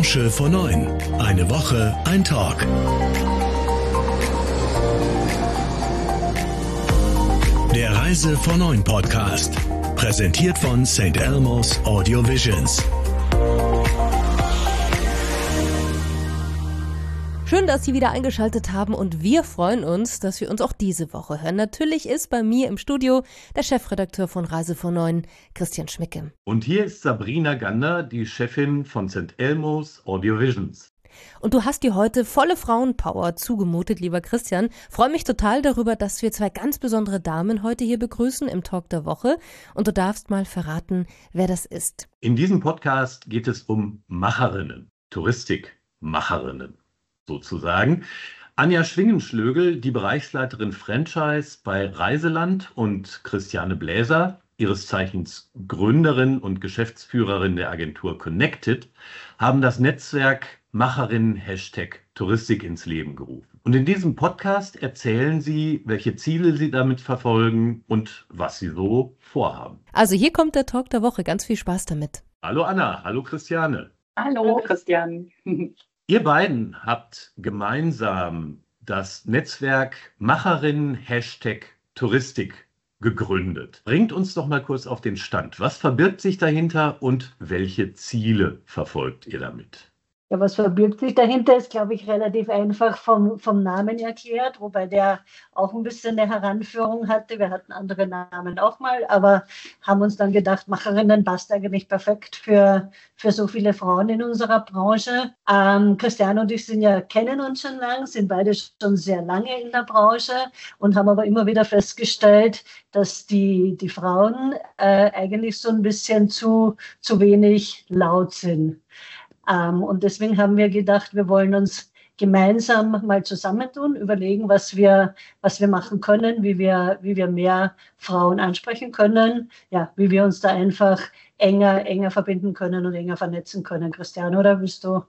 Branche vor 9. Eine Woche, ein Talk. Der Reise vor 9 Podcast. Präsentiert von St. Elmo's Audio Visions. Schön, dass Sie wieder eingeschaltet haben und wir freuen uns, dass wir uns auch diese Woche hören. Natürlich ist bei mir im Studio der Chefredakteur von Reise vor 9, Christian Schmicke. Und hier ist Sabrina Gander, die Chefin von St. Elmo's Audio Visions. Und du hast dir heute volle Frauenpower zugemutet, lieber Christian. Freue mich total darüber, dass wir zwei ganz besondere Damen heute hier begrüßen im Talk der Woche. Und du darfst mal verraten, wer das ist. In diesem Podcast geht es um Macherinnen, Touristikmacherinnen sozusagen. Anja Schwingenschlögel, die Bereichsleiterin Franchise bei Reiseland, und Christiane Bläser, ihres Zeichens Gründerin und Geschäftsführerin der Agentur Connected, haben das Netzwerk Macherinnen #Touristik ins Leben gerufen. Und in diesem Podcast erzählen sie, welche Ziele sie damit verfolgen und was sie so vorhaben. Also hier kommt der Talk der Woche. Ganz viel Spaß damit. Hallo Anna, hallo Christiane. Hallo Christian. Ihr beiden habt gemeinsam das Netzwerk Macherinnen #Touristik gegründet. Bringt uns doch mal kurz auf den Stand. Was verbirgt sich dahinter und welche Ziele verfolgt ihr damit? Ja, was verbirgt sich dahinter, ist, glaube ich, relativ einfach vom Namen erklärt, wobei der auch ein bisschen eine Heranführung hatte. Wir hatten andere Namen auch mal, aber haben uns dann gedacht, Macherinnen passt eigentlich perfekt für so viele Frauen in unserer Branche. Christiane und ich kennen uns schon lang, sind beide schon sehr lange in der Branche und haben aber immer wieder festgestellt, dass die Frauen eigentlich so ein bisschen zu wenig laut sind. Und deswegen haben wir gedacht, wir wollen uns gemeinsam mal zusammentun, überlegen, was wir machen können, wie wir mehr Frauen ansprechen können, ja, wie wir uns da einfach enger verbinden können und enger vernetzen können. Christiane, oder willst du?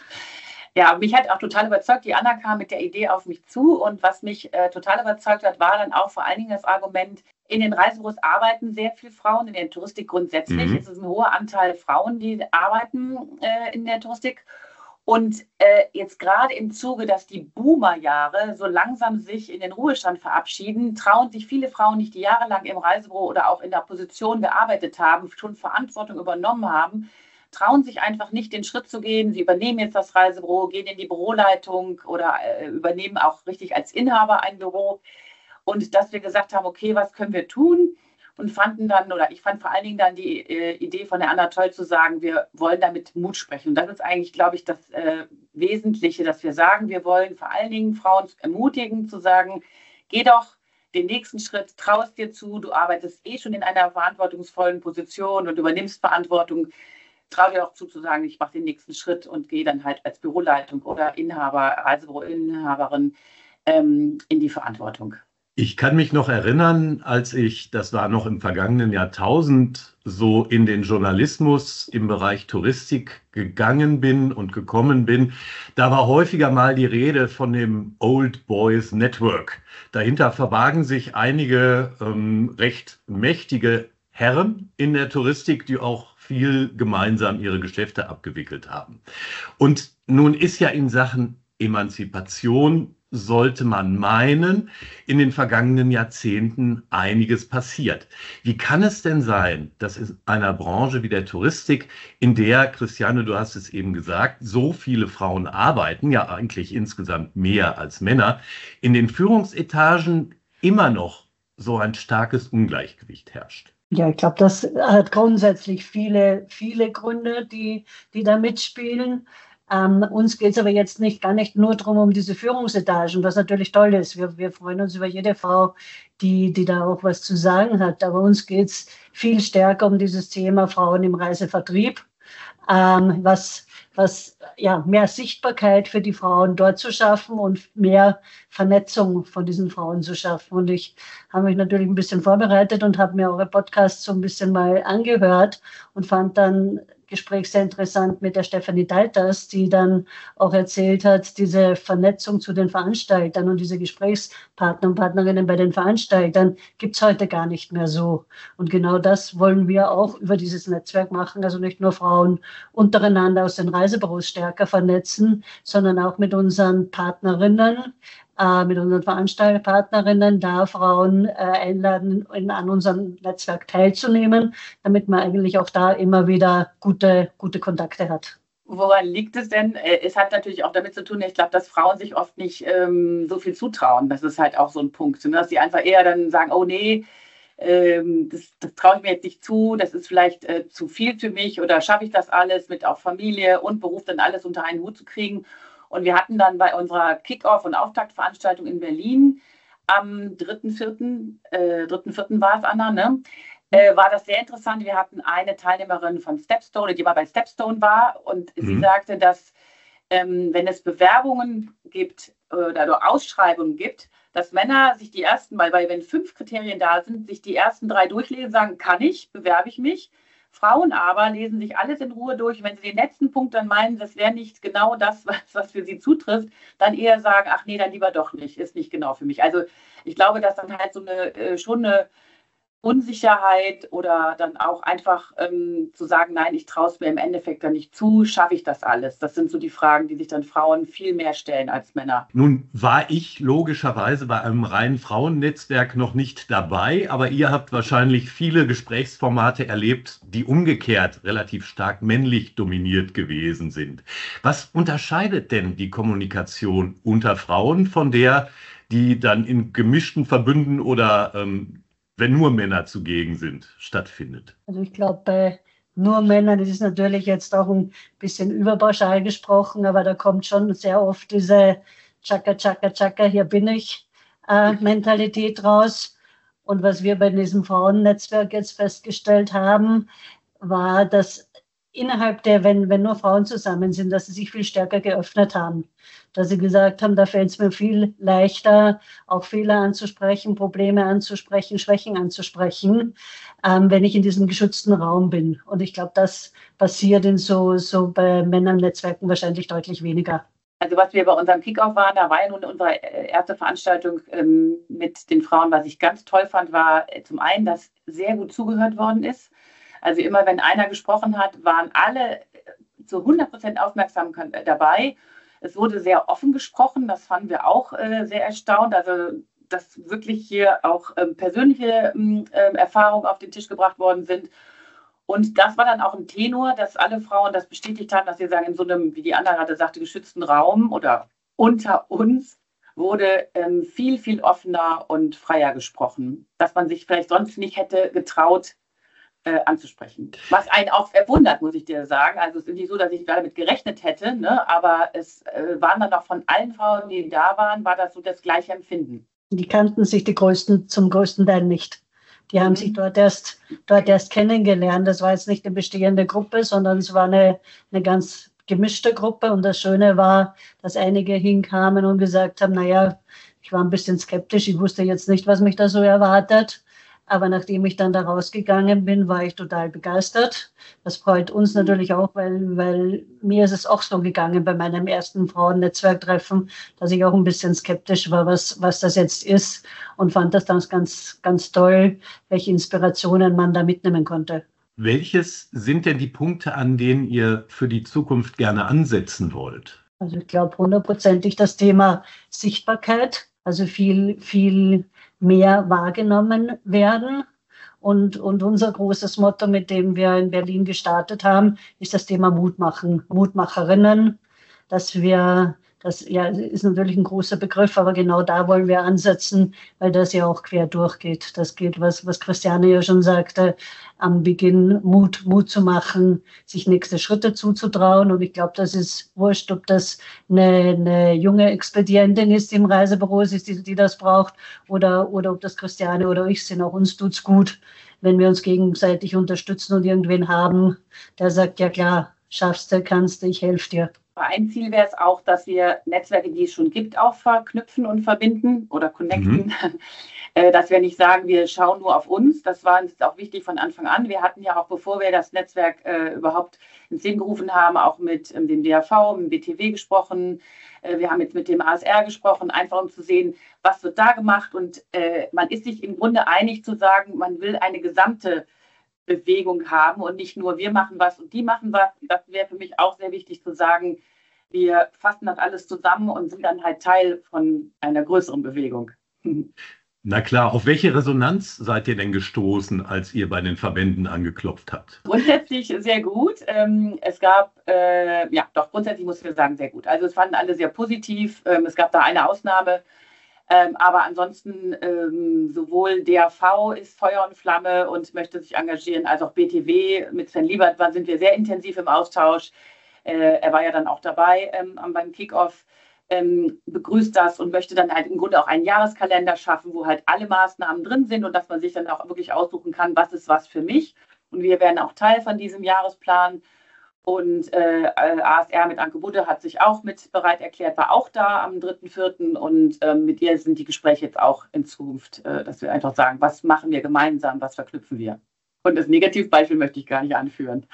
Ja, mich hat auch total überzeugt. Die Anna kam mit der Idee auf mich zu und was mich total überzeugt hat, war dann auch vor allen Dingen das Argument, in den Reisebüros arbeiten sehr viele Frauen, in der Touristik grundsätzlich. Es ist ein hoher Anteil Frauen, die arbeiten in der Touristik. Und jetzt gerade im Zuge, dass die Boomerjahre so langsam sich in den Ruhestand verabschieden, trauen sich viele Frauen nicht, die jahrelang im Reisebüro oder auch in der Position gearbeitet haben, schon Verantwortung übernommen haben, trauen sich einfach nicht, den Schritt zu gehen. Sie übernehmen jetzt das Reisebüro, gehen in die Büroleitung oder übernehmen auch richtig als Inhaber ein Büro. Und dass wir gesagt haben, okay, was können wir tun? Und ich fand vor allen Dingen dann die Idee von der Anna toll zu sagen, wir wollen damit Mut sprechen. Und das ist eigentlich, glaube ich, das Wesentliche, dass wir sagen, wir wollen vor allen Dingen Frauen ermutigen, zu sagen, geh doch den nächsten Schritt, trau es dir zu, du arbeitest schon in einer verantwortungsvollen Position und übernimmst Verantwortung. Trau dir auch zu sagen, ich mache den nächsten Schritt und gehe dann halt als Büroleitung oder Reisebüroinhaberin in die Verantwortung. Ich kann mich noch erinnern, das war noch im vergangenen Jahrtausend, so in den Journalismus im Bereich Touristik gegangen bin und gekommen bin, da war häufiger mal die Rede von dem Old Boys Network. Dahinter verbargen sich einige recht mächtige Herren in der Touristik, die auch viel gemeinsam ihre Geschäfte abgewickelt haben. Und nun ist ja in Sachen Emanzipation, sollte man meinen, in den vergangenen Jahrzehnten einiges passiert. Wie kann es denn sein, dass in einer Branche wie der Touristik, in der, Christiane, du hast es eben gesagt, so viele Frauen arbeiten, ja eigentlich insgesamt mehr als Männer, in den Führungsetagen immer noch so ein starkes Ungleichgewicht herrscht? Ja, ich glaube, das hat grundsätzlich viele Gründe, die da mitspielen. Uns geht es aber jetzt gar nicht nur darum, um diese Führungsetagen, was natürlich toll ist. Wir freuen uns über jede Frau, die da auch was zu sagen hat. Aber uns geht es viel stärker um dieses Thema Frauen im Reisevertrieb, was mehr Sichtbarkeit für die Frauen dort zu schaffen und mehr Vernetzung von diesen Frauen zu schaffen. Und ich habe mich natürlich ein bisschen vorbereitet und habe mir eure Podcasts so ein bisschen mal angehört und fand dann Gespräch sehr interessant mit der Stefanie Daltas, die dann auch erzählt hat, diese Vernetzung zu den Veranstaltern und diese Gesprächspartner und Partnerinnen bei den Veranstaltern gibt es heute gar nicht mehr so. Und genau das wollen wir auch über dieses Netzwerk machen, also nicht nur Frauen untereinander aus den Reisebüros stärker vernetzen, sondern auch mit unseren Partnerinnen, mit unseren Veranstalterpartnerinnen da Frauen einladen, an unserem Netzwerk teilzunehmen, damit man eigentlich auch da immer wieder gute Kontakte hat. Woran liegt es denn? Es hat natürlich auch damit zu tun, ich glaube, dass Frauen sich oft nicht so viel zutrauen. Das ist halt auch so ein Punkt, dass sie einfach eher dann sagen, oh nee, das traue ich mir jetzt nicht zu, das ist vielleicht zu viel für mich oder schaffe ich das alles mit auch Familie und Beruf dann alles unter einen Hut zu kriegen. Und wir hatten dann bei unserer Kick-Off- und Auftaktveranstaltung in Berlin am 3.4. war es, Anna, ne? War das sehr interessant. Wir hatten eine Teilnehmerin von Stepstone, die mal bei Stepstone war und sie sagte, dass wenn es Bewerbungen gibt oder Ausschreibungen gibt, dass Männer sich die ersten, weil wenn 5 Kriterien da sind, sich die ersten 3 durchlesen, sagen, kann ich, bewerbe ich mich. Frauen aber lesen sich alles in Ruhe durch. Wenn sie den letzten Punkt dann meinen, das wäre nicht genau das, was für sie zutrifft, dann eher sagen, ach nee, dann lieber doch nicht, ist nicht genau für mich. Also ich glaube, dass dann halt so schon eine Unsicherheit oder dann auch einfach zu sagen, nein, ich traue es mir im Endeffekt dann nicht zu, schaffe ich das alles? Das sind so die Fragen, die sich dann Frauen viel mehr stellen als Männer. Nun war ich logischerweise bei einem reinen Frauennetzwerk noch nicht dabei, aber ihr habt wahrscheinlich viele Gesprächsformate erlebt, die umgekehrt relativ stark männlich dominiert gewesen sind. Was unterscheidet denn die Kommunikation unter Frauen von der, die dann in gemischten Verbünden oder wenn nur Männer zugegen sind, stattfindet? Also ich glaube, bei nur Männern, das ist natürlich jetzt auch ein bisschen überpauschal gesprochen, aber da kommt schon sehr oft diese Chaka, Chaka, Chaka, hier bin ich Mentalität raus. Und was wir bei diesem Frauennetzwerk jetzt festgestellt haben, war, dass innerhalb der, wenn nur Frauen zusammen sind, dass sie sich viel stärker geöffnet haben. Dass sie gesagt haben, da fällt es mir viel leichter, auch Fehler anzusprechen, Probleme anzusprechen, Schwächen anzusprechen, wenn ich in diesem geschützten Raum bin. Und ich glaube, das passiert in so bei Männern-Netzwerken wahrscheinlich deutlich weniger. Also was wir bei unserem Kick-Off waren, da war ja nun unsere erste Veranstaltung mit den Frauen. Was ich ganz toll fand, war zum einen, dass sehr gut zugehört worden ist. Also immer, wenn einer gesprochen hat, waren alle zu 100% aufmerksam dabei. Es wurde sehr offen gesprochen, das fanden wir auch sehr erstaunt. Also, dass wirklich hier auch persönliche Erfahrungen auf den Tisch gebracht worden sind. Und das war dann auch ein Tenor, dass alle Frauen das bestätigt haben, dass sie sagen, in so einem, wie die Anna gerade sagte, geschützten Raum oder unter uns wurde viel, viel offener und freier gesprochen, dass man sich vielleicht sonst nicht hätte getraut, anzusprechen. Was einen auch verwundert, muss ich dir sagen. Also es ist nicht so, dass ich damit gerechnet hätte, ne? Aber es waren dann auch von allen Frauen, die da waren, war das so das gleiche Empfinden. Die kannten sich zum größten Teil nicht. Die haben sich dort erst kennengelernt. Das war jetzt nicht eine bestehende Gruppe, sondern es war eine ganz gemischte Gruppe. Und das Schöne war, dass einige hinkamen und gesagt haben, naja, ich war ein bisschen skeptisch, ich wusste jetzt nicht, was mich da so erwartet. Aber nachdem ich dann da rausgegangen bin, war ich total begeistert. Das freut uns natürlich auch, weil mir ist es auch so gegangen bei meinem ersten Frauennetzwerktreffen, dass ich auch ein bisschen skeptisch war, was das jetzt ist, und fand das dann ganz, ganz toll, welche Inspirationen man da mitnehmen konnte. Welches sind denn die Punkte, an denen ihr für die Zukunft gerne ansetzen wollt? Also ich glaube 100%ig das Thema Sichtbarkeit, also viel mehr wahrgenommen werden. Und unser großes Motto, mit dem wir in Berlin gestartet haben, ist das Thema Mut machen, Mutmacherinnen, das ist natürlich ein großer Begriff, aber genau da wollen wir ansetzen, weil das ja auch quer durchgeht. Das geht, was Christiane ja schon sagte, am Beginn Mut zu machen, sich nächste Schritte zuzutrauen. Und ich glaube, das ist wurscht, ob das eine junge Expedientin ist, die im Reisebüro ist, die das braucht, oder ob das Christiane oder ich sind. Auch uns tut's gut, wenn wir uns gegenseitig unterstützen und irgendwen haben, der sagt, ja klar, schaffst du, kannst du, ich helfe dir. Aber ein Ziel wäre es auch, dass wir Netzwerke, die es schon gibt, auch verknüpfen und verbinden oder connecten. Dass wir nicht sagen, wir schauen nur auf uns. Das war uns auch wichtig von Anfang an. Wir hatten ja auch, bevor wir das Netzwerk überhaupt ins Leben gerufen haben, auch mit dem DAV, mit dem BTW gesprochen. Wir haben jetzt mit dem ASR gesprochen, einfach um zu sehen, was wird da gemacht. Und man ist sich im Grunde einig zu sagen, man will eine gesamte Bewegung haben und nicht nur wir machen was und die machen was. Das wäre für mich auch sehr wichtig zu sagen, wir fassen das alles zusammen und sind dann halt Teil von einer größeren Bewegung. Na klar, auf welche Resonanz seid ihr denn gestoßen, als ihr bei den Verbänden angeklopft habt? Grundsätzlich sehr gut. Es gab, grundsätzlich muss ich sagen, sehr gut. Also es fanden alle sehr positiv. Es gab da eine Ausnahme. Aber ansonsten sowohl DAV ist Feuer und Flamme und möchte sich engagieren, als auch BTW. Mit Sven Liebert sind wir sehr intensiv im Austausch. Er war ja dann auch dabei beim Kickoff. Begrüßt das und möchte dann halt im Grunde auch einen Jahreskalender schaffen, wo halt alle Maßnahmen drin sind und dass man sich dann auch wirklich aussuchen kann, was ist was für mich. Und wir werden auch Teil von diesem Jahresplan. Und ASR mit Anke Budde hat sich auch mit bereit erklärt, war auch da am 3.4. Und mit ihr sind die Gespräche jetzt auch in Zukunft, dass wir einfach sagen, was machen wir gemeinsam, was verknüpfen wir. Und das Negativbeispiel möchte ich gar nicht anführen.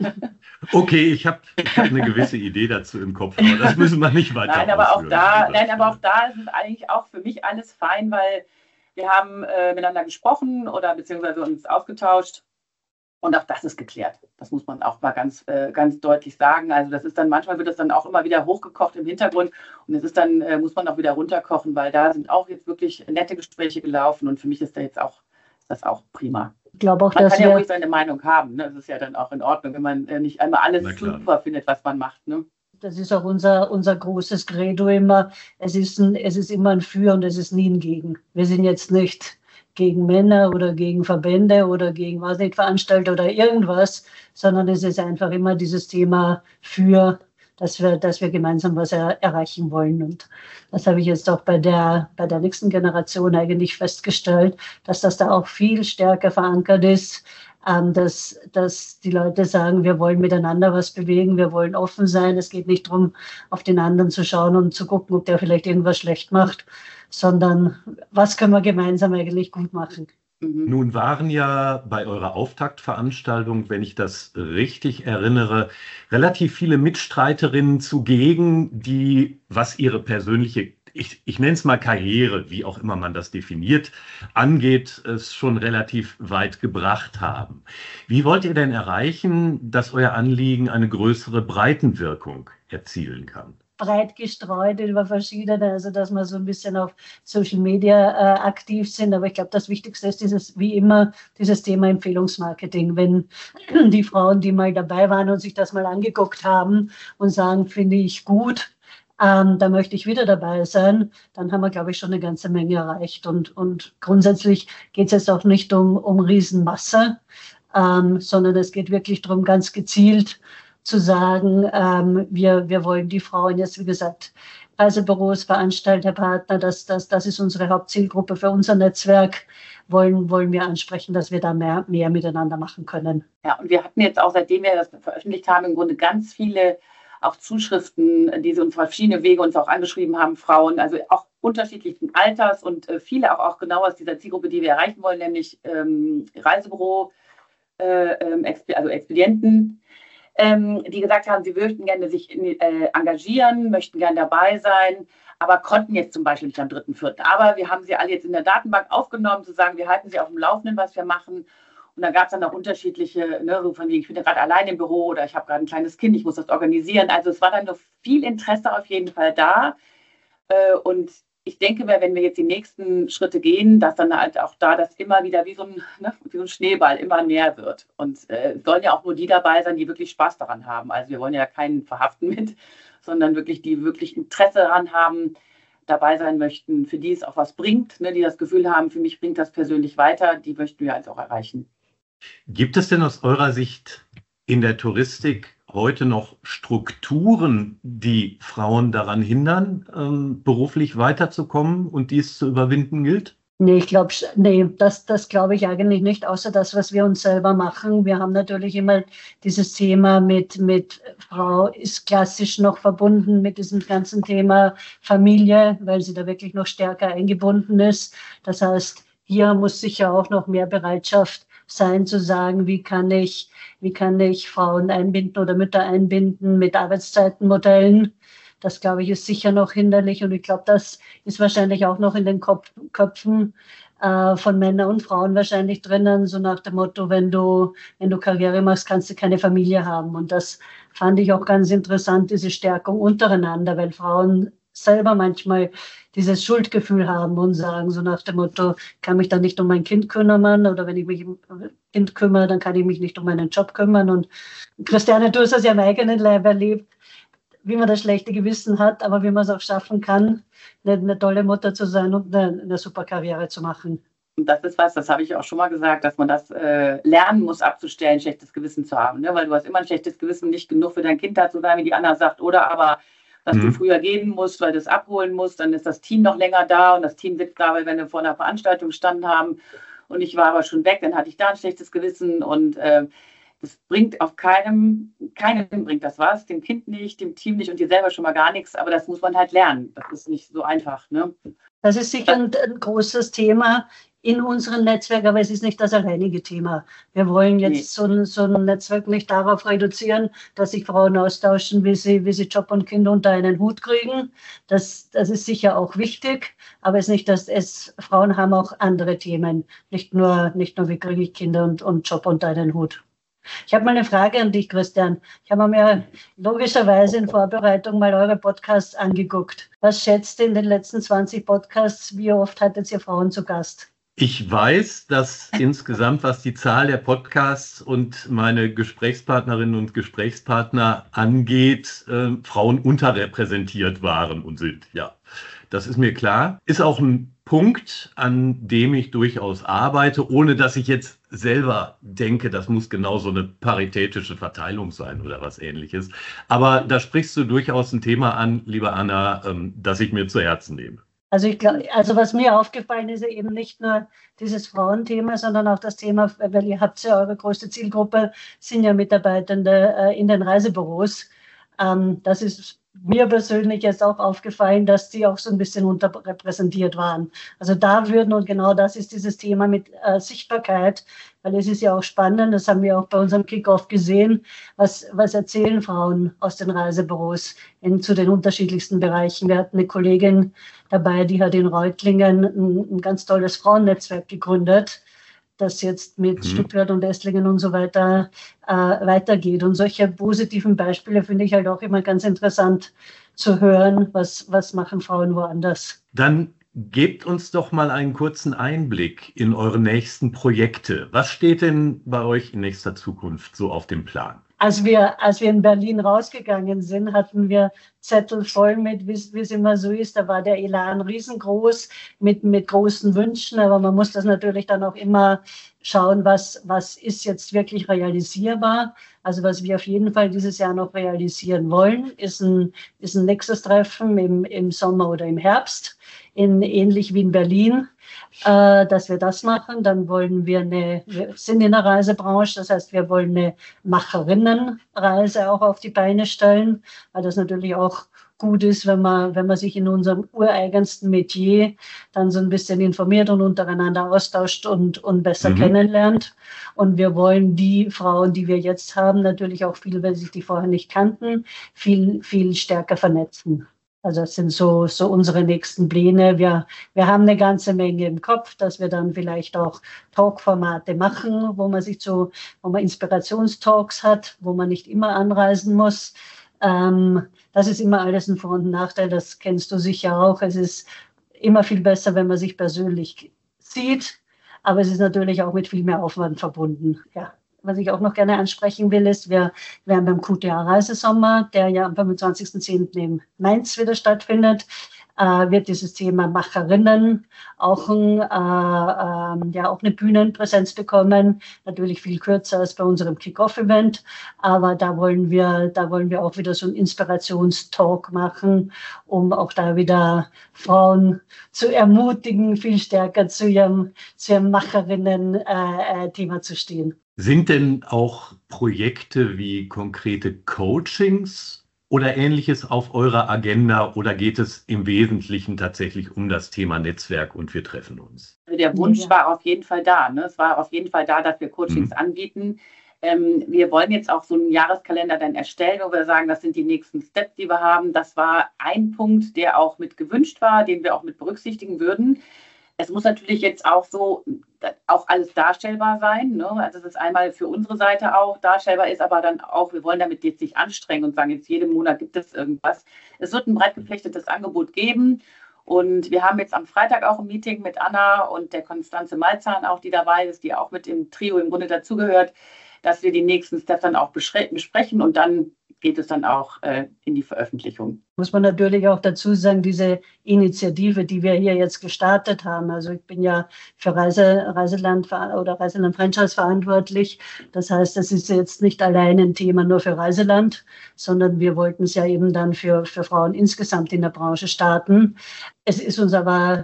Okay, ich hab eine gewisse Idee dazu im Kopf, aber das müssen wir nicht weiter Nein, aber auch da ist es eigentlich auch für mich alles fein, weil wir haben miteinander gesprochen oder beziehungsweise uns ausgetauscht und auch das ist geklärt. Das muss man auch mal ganz deutlich sagen. Also das ist dann, manchmal wird das dann auch immer wieder hochgekocht im Hintergrund und es ist dann, muss man auch wieder runterkochen, weil da sind auch jetzt wirklich nette Gespräche gelaufen und für mich ist das auch prima. Ich glaube auch, man dass kann ja ruhig seine Meinung haben. Ne? Das ist ja dann auch in Ordnung, wenn man nicht einmal alles super findet, was man macht. Ne? Das ist auch unser großes Credo immer. Es ist immer ein Für und es ist nie ein Gegen. Wir sind jetzt nicht gegen Männer oder gegen Verbände oder gegen Veranstalter oder irgendwas, sondern es ist einfach immer dieses Thema für, dass wir gemeinsam was erreichen wollen. Und das habe ich jetzt auch bei der nächsten Generation eigentlich festgestellt, dass das da auch viel stärker verankert ist, dass die Leute sagen, wir wollen miteinander was bewegen, wir wollen offen sein. Es geht nicht darum, auf den anderen zu schauen und zu gucken, ob der vielleicht irgendwas schlecht macht, sondern was können wir gemeinsam eigentlich gut machen. Nun waren ja bei eurer Auftaktveranstaltung, wenn ich das richtig erinnere, relativ viele Mitstreiterinnen zugegen, die, was ihre persönliche, ich nenne es mal Karriere, wie auch immer man das definiert, angeht, es schon relativ weit gebracht haben. Wie wollt ihr denn erreichen, dass euer Anliegen eine größere Breitenwirkung erzielen kann? Breit gestreut über verschiedene, also dass wir so ein bisschen auf Social Media aktiv sind. Aber ich glaube, das Wichtigste ist wie immer, dieses Thema Empfehlungsmarketing. Wenn die Frauen, die mal dabei waren und sich das mal angeguckt haben und sagen, finde ich gut, da möchte ich wieder dabei sein, dann haben wir, glaube ich, schon eine ganze Menge erreicht. Und grundsätzlich geht es jetzt auch nicht um Riesenmasse, sondern es geht wirklich darum, ganz gezielt zu sagen, wir wollen die Frauen jetzt, wie gesagt, Reisebüros, Veranstalter, Partner, das ist unsere Hauptzielgruppe für unser Netzwerk, wollen wir ansprechen, dass wir da mehr miteinander machen können. Ja, und wir hatten jetzt auch, seitdem wir das veröffentlicht haben, im Grunde ganz viele auch Zuschriften, die sie uns auf verschiedene Wege uns auch angeschrieben haben, Frauen, also auch unterschiedlichen Alters und viele auch genau aus dieser Zielgruppe, die wir erreichen wollen, nämlich Reisebüro, also Expedienten, die gesagt haben, sie möchten gerne sich engagieren, möchten gerne dabei sein, aber konnten jetzt zum Beispiel nicht am 3.4. Aber wir haben sie alle jetzt in der Datenbank aufgenommen, zu sagen, wir halten sie auf dem Laufenden, was wir machen. Und da gab es dann auch unterschiedliche, ne, so von wegen, ich bin ja gerade allein im Büro oder ich habe gerade ein kleines Kind, ich muss das organisieren. Also es war dann noch viel Interesse auf jeden Fall da. Und ich denke, wenn wir jetzt die nächsten Schritte gehen, dass dann halt auch da das immer wieder wie so ein Schneeball immer mehr wird. Und es sollen ja auch nur die dabei sein, die wirklich Spaß daran haben. Also wir wollen ja keinen verhaften mit, sondern wirklich die wirklich Interesse daran haben, dabei sein möchten, für die es auch was bringt, ne, die das Gefühl haben, für mich bringt das persönlich weiter, die möchten wir jetzt auch erreichen. Gibt es denn aus eurer Sicht in der Touristik heute noch Strukturen, die Frauen daran hindern, beruflich weiterzukommen und dies zu überwinden gilt? Nee, das glaube ich eigentlich nicht, außer das, was wir uns selber machen. Wir haben natürlich immer dieses Thema mit Frau ist klassisch noch verbunden mit diesem ganzen Thema Familie, weil sie da wirklich noch stärker eingebunden ist. Das heißt, hier muss sicher auch noch mehr Bereitschaft sein, zu sagen, wie kann ich Frauen einbinden oder Mütter einbinden mit Arbeitszeitenmodellen. Das, glaube ich, ist sicher noch hinderlich und ich glaube, das ist wahrscheinlich auch noch in den Köpfen von Männern und Frauen wahrscheinlich drinnen, so nach dem Motto, wenn du Karriere machst, kannst du keine Familie haben. Und das fand ich auch ganz interessant, diese Stärkung untereinander, weil Frauen selber manchmal dieses Schuldgefühl haben und sagen, so nach dem Motto, kann mich dann nicht um mein Kind kümmern oder wenn ich mich um ein Kind kümmere, dann kann ich mich nicht um meinen Job kümmern. Und Christiane, du hast das ja am eigenen Leib erlebt, wie man das schlechte Gewissen hat, aber wie man es auch schaffen kann, eine tolle Mutter zu sein und eine super Karriere zu machen. Und das ist was, das habe ich auch schon mal gesagt, dass man das lernen muss, abzustellen, schlechtes Gewissen zu haben. Ne? Weil du hast immer ein schlechtes Gewissen, nicht genug für dein Kind da zu sein, wie die Anna sagt, oder aber, dass du früher gehen musst, weil du es abholen musst, dann ist das Team noch länger da und das Team sitzt da, weil wir vor einer Veranstaltung gestanden haben und ich war aber schon weg, dann hatte ich da ein schlechtes Gewissen und das bringt auf keinem bringt das was, dem Kind nicht, dem Team nicht und dir selber schon mal gar nichts, aber das muss man halt lernen. Das ist nicht so einfach. Ne? Das ist sicher ein großes Thema in unserem Netzwerk, aber es ist nicht das alleinige Thema. Wir wollen jetzt so ein Netzwerk nicht darauf reduzieren, dass sich Frauen austauschen, wie sie Job und Kinder unter einen Hut kriegen. Das ist sicher auch wichtig, aber es ist nicht, Frauen haben auch andere Themen, nicht nur wie kriege ich Kinder und Job unter einen Hut. Ich habe mal eine Frage an dich, Christian. Ich habe mir logischerweise in Vorbereitung mal eure Podcasts angeguckt. Was schätzt ihr in den letzten 20 Podcasts? Wie oft hattet ihr Frauen zu Gast? Ich weiß, dass insgesamt, was die Zahl der Podcasts und meine Gesprächspartnerinnen und Gesprächspartner angeht, Frauen unterrepräsentiert waren und sind. Ja, das ist mir klar. Ist auch ein Punkt, an dem ich durchaus arbeite, ohne dass ich jetzt selber denke, das muss genau so eine paritätische Verteilung sein oder was Ähnliches. Aber da sprichst du durchaus ein Thema an, liebe Anna, das ich mir zu Herzen nehme. Also was mir aufgefallen ist, eben nicht nur dieses Frauenthema, sondern auch das Thema, weil ihr habt ja eure größte Zielgruppe, sind ja Mitarbeitende in den Reisebüros. Das ist mir persönlich jetzt auch aufgefallen, dass die auch so ein bisschen unterrepräsentiert waren. Also da und genau das ist dieses Thema mit Sichtbarkeit, weil es ist ja auch spannend, das haben wir auch bei unserem Kickoff gesehen, was erzählen Frauen aus den Reisebüros zu den unterschiedlichsten Bereichen. Wir hatten eine Kollegin dabei, die hat in Reutlingen ein ganz tolles Frauennetzwerk gegründet, das jetzt mit Stuttgart und Esslingen und so weiter weitergeht. Und solche positiven Beispiele finde ich halt auch immer ganz interessant zu hören, was machen Frauen woanders. Dann gebt uns doch mal einen kurzen Einblick in eure nächsten Projekte. Was steht denn bei euch in nächster Zukunft so auf dem Plan? Als wir in Berlin rausgegangen sind, hatten wir Zettel voll mit, wie es immer so ist. Da war der Elan riesengroß mit großen Wünschen, aber man muss das natürlich dann auch immer schauen, was ist jetzt wirklich realisierbar. Also was wir auf jeden Fall dieses Jahr noch realisieren wollen, ist ein Nexus-Treffen im Sommer oder im Herbst, ähnlich wie in Berlin. Dass wir das machen. Dann wollen wir sind in der Reisebranche, das heißt, wir wollen eine Macherinnenreise auch auf die Beine stellen, weil das natürlich auch gut ist, wenn man sich in unserem ureigensten Metier dann so ein bisschen informiert und untereinander austauscht und besser kennenlernt. Und wir wollen die Frauen, die wir jetzt haben, natürlich auch viele, weil sich die vorher nicht kannten, viel, viel stärker vernetzen. Also das sind so unsere nächsten Pläne. Wir haben eine ganze Menge im Kopf, dass wir dann vielleicht auch Talk-Formate machen, wo man Inspirationstalks hat, wo man nicht immer anreisen muss. Das ist immer alles ein Vor- und Nachteil, das kennst du sicher auch. Es ist immer viel besser, wenn man sich persönlich sieht, aber es ist natürlich auch mit viel mehr Aufwand verbunden. Ja. Was ich auch noch gerne ansprechen will, ist, wir werden beim QTA Reisesommer, der ja am 25.10. in Mainz wieder stattfindet, wird dieses Thema Macherinnen auch eine Bühnenpräsenz bekommen. Natürlich viel kürzer als bei unserem Kick-Off-Event, aber da wollen wir auch wieder so einen Inspirationstalk machen, um auch da wieder Frauen zu ermutigen, viel stärker zu ihrem Macherinnen-Thema zu stehen. Sind denn auch Projekte wie konkrete Coachings oder Ähnliches auf eurer Agenda oder geht es im Wesentlichen tatsächlich um das Thema Netzwerk und wir treffen uns? Der Wunsch war auf jeden Fall da. Ne? Es war auf jeden Fall da, dass wir Coachings anbieten. Wir wollen jetzt auch so einen Jahreskalender dann erstellen, wo wir sagen, das sind die nächsten Steps, die wir haben. Das war ein Punkt, der auch mit gewünscht war, den wir auch mit berücksichtigen würden. Es muss natürlich jetzt auch alles darstellbar sein. Ne? Also dass es einmal für unsere Seite auch darstellbar ist, aber dann auch, wir wollen damit jetzt nicht anstrengen und sagen, jetzt jeden Monat gibt es irgendwas. Es wird ein breit gefächertes Angebot geben. Und wir haben jetzt am Freitag auch ein Meeting mit Anna und der Konstanze Malzahn auch, die dabei ist, die auch mit im Trio im Grunde dazugehört, dass wir die nächsten Steps dann auch besprechen und dann geht es dann auch in die Veröffentlichung. Muss man natürlich auch dazu sagen, diese Initiative, die wir hier jetzt gestartet haben, also ich bin ja für Reiseland Franchise verantwortlich. Das heißt, das ist jetzt nicht allein ein Thema nur für Reiseland, sondern wir wollten es ja eben dann für Frauen insgesamt in der Branche starten. Es ist uns aber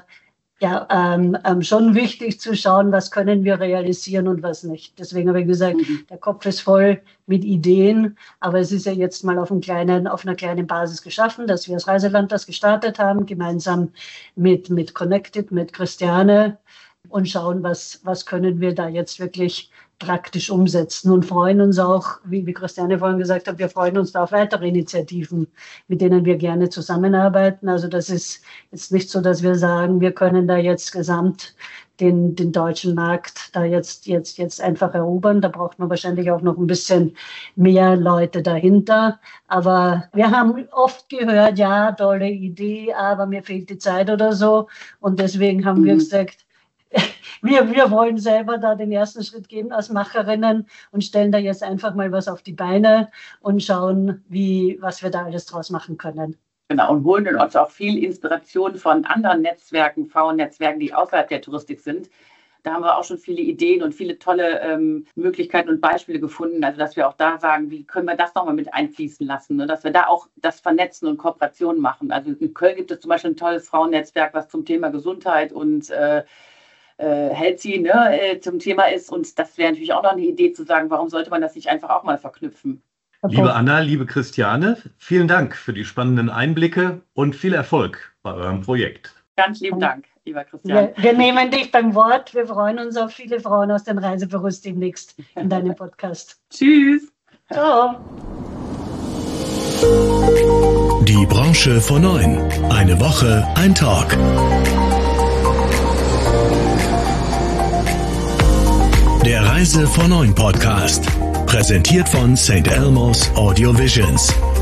schon wichtig zu schauen, was können wir realisieren und was nicht. Deswegen habe ich gesagt, der Kopf ist voll mit Ideen, aber es ist ja jetzt mal auf einer kleinen Basis geschaffen, dass wir als Reiseland das gestartet haben, gemeinsam mit Connected, mit Christiane und schauen, was können wir da jetzt wirklich praktisch umsetzen und freuen uns auch, wie Christiane vorhin gesagt hat, wir freuen uns da auf weitere Initiativen, mit denen wir gerne zusammenarbeiten. Also das ist jetzt nicht so, dass wir sagen, wir können da jetzt gesamt den deutschen Markt da jetzt einfach erobern. Da braucht man wahrscheinlich auch noch ein bisschen mehr Leute dahinter. Aber wir haben oft gehört, ja, tolle Idee, aber mir fehlt die Zeit oder so. Und deswegen haben wir gesagt, wir wollen selber da den ersten Schritt gehen als Macherinnen und stellen da jetzt einfach mal was auf die Beine und schauen, was wir da alles draus machen können. Genau, und holen uns auch viel Inspiration von anderen Netzwerken, Frauennetzwerken, die außerhalb der Touristik sind. Da haben wir auch schon viele Ideen und viele tolle Möglichkeiten und Beispiele gefunden. Also, dass wir auch da sagen, wie können wir das nochmal mit einfließen lassen, ne? Dass wir da auch das vernetzen und Kooperationen machen. Also in Köln gibt es zum Beispiel ein tolles Frauennetzwerk, was zum Thema Gesundheit und Healthy zum Thema ist. Und das wäre natürlich auch noch eine Idee zu sagen, warum sollte man das nicht einfach auch mal verknüpfen? Liebe Anna, liebe Christiane, vielen Dank für die spannenden Einblicke und viel Erfolg bei eurem Projekt. Ganz lieben Dank, lieber Christian. Wir nehmen dich beim Wort. Wir freuen uns auf viele Frauen aus den Reisebüros demnächst in deinem Podcast. Tschüss. Ciao. Die Branche vor 9. Eine Woche, ein Talk. Der Reise vor 9 Podcast. Präsentiert von St. Elmo's Audio Visions.